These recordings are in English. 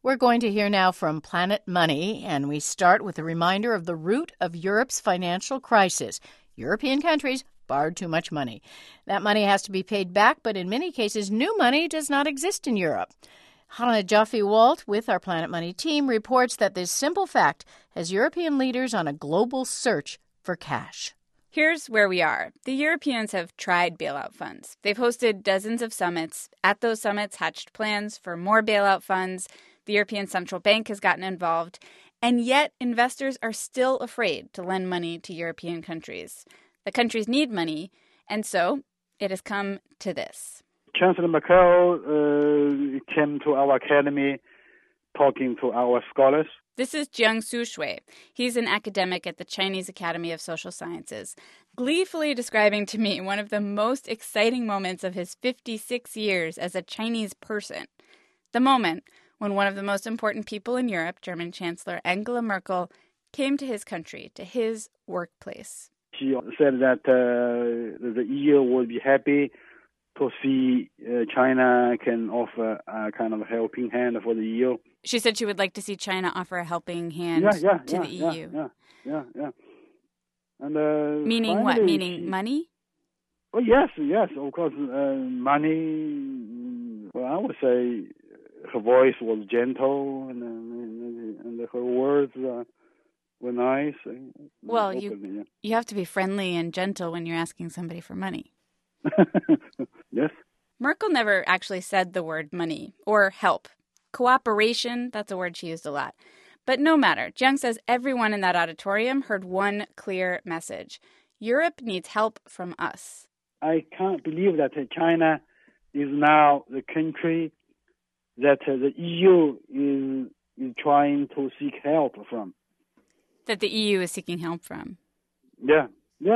We're going to hear now from Planet Money, and we start with a reminder of the root of Europe's financial crisis. European countries borrowed too much money. That money has to be paid back, but in many cases, new money does not exist in Europe. Hannah Joffe-Walt with our Planet Money team reports that this simple fact has European leaders on a global search for cash. Here's where we are. The Europeans have tried bailout funds. They've hosted dozens of summits. At those summits, hatched plans for more bailout funds. The European Central Bank has gotten involved. And yet, investors are still afraid to lend money to European countries. The countries need money, and so it has come to this. Chancellor Merkel came to our academy talking to our scholars. This is Jiang Sushui. He's an academic at the Chinese Academy of Social Sciences, gleefully describing to me one of the most exciting moments of his 56 years as a Chinese person. The moment when one of the most important people in Europe, German Chancellor Angela Merkel, came to his country, to his workplace. She said that the EU would be happy to see China can offer a kind of helping hand for the EU. She said she would like to see China offer a helping hand to the EU. Yeah. And meaning finally, what? Meaning money? Oh, yes, of course. Money, well, I would say her voice was gentle and her words were nice. Well, you have to be friendly and gentle when you're asking somebody for money. Yes. Merkel never actually said the word money or help. Cooperation, that's a word she used a lot. But no matter, Jiang says everyone in that auditorium heard one clear message. Europe needs help from us. I can't believe that China is now the country that the EU is trying to seek help from. That the EU is seeking help from? Yes.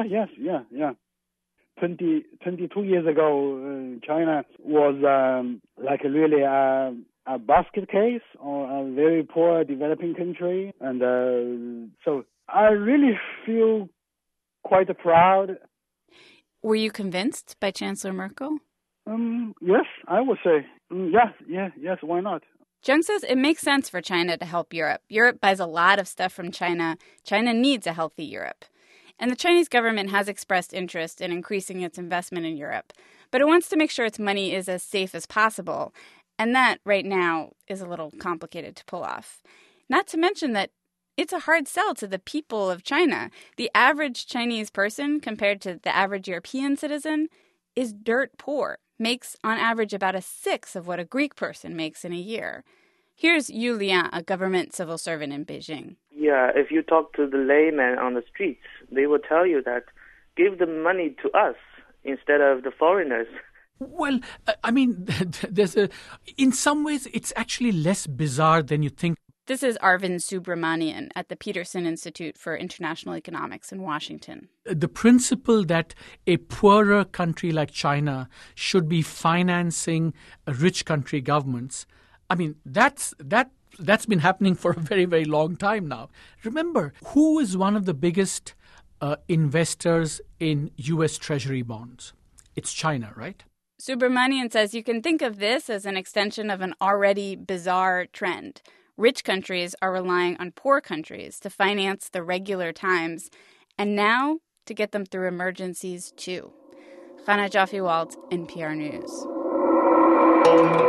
22 years ago, China was like really a basket case or a very poor developing country. And so I really feel quite proud. Were you convinced by Chancellor Merkel? Yes, I would say. Yes, why not? Jiang says it makes sense for China to help Europe. Europe buys a lot of stuff from China. China needs a healthy Europe. And the Chinese government has expressed interest in increasing its investment in Europe. But it wants to make sure its money is as safe as possible. And that, right now, is a little complicated to pull off. Not to mention that it's a hard sell to the people of China. The average Chinese person, compared to the average European citizen, is dirt poor, makes on average about a sixth of what a Greek person makes in a year. Here's Yu Lian, a government civil servant in Beijing. Yeah, if you talk to the layman on the streets, they will tell you that give the money to us instead of the foreigners. Well, I mean, in some ways, it's actually less bizarre than you think. This is Arvind Subramanian at the Peterson Institute for International Economics in Washington. The principle that a poorer country like China should be financing rich country governments, I mean, that's been happening for a very, very long time now. Remember, who is one of the biggest investors in U.S. Treasury bonds? It's China, right? Subramanian says you can think of this as an extension of an already bizarre trend. Rich countries are relying on poor countries to finance the regular times, and now to get them through emergencies too. Hannah Joffe-Walt, NPR News.